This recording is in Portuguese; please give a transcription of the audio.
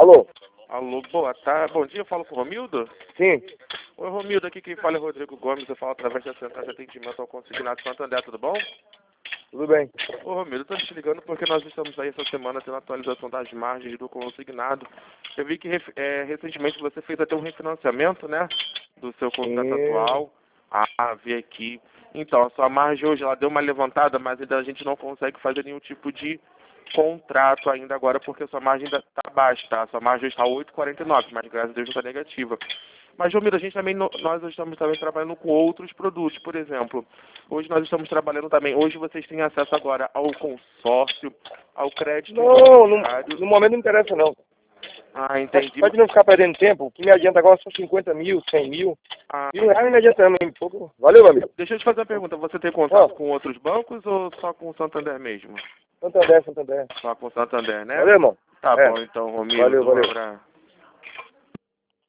Alô? Alô, boa tarde. Bom dia, eu falo com o Romildo? Sim. Oi, Romildo, aqui quem fala é Rodrigo Gomes, eu falo através da Central de Atendimento ao Consignado Santander, tudo bom? Tudo bem. Ô, Romildo, eu tô te ligando porque nós estamos aí essa semana tendo a atualização das margens do consignado. Eu vi que recentemente você fez até um refinanciamento, né, do seu contrato atual. Ah, vi aqui. Então, a sua margem hoje, ela deu uma levantada, mas ainda a gente não consegue fazer nenhum tipo de contrato ainda agora, porque a sua margem ainda está baixa, tá? A sua margem está 8,49, mas graças a Deus não está negativa. Mas, Romildo, a gente também, nós estamos também trabalhando com outros produtos, por exemplo. Hoje nós estamos trabalhando também, hoje vocês têm acesso agora ao consórcio, ao crédito imobiliário. No momento não interessa não. Ah, entendi. Pode não ficar perdendo tempo, o que me adianta agora são 50 mil, 100 mil. Ah, R$1.000 não me adianta também pouco. Valeu, meu amigo. deixa eu te fazer uma pergunta, você tem contato com outros bancos ou só com o Santander mesmo? Santander. Só com o Santander, né? Valeu, irmão. Tá bom, então, Romildo. Valeu. Um abraço.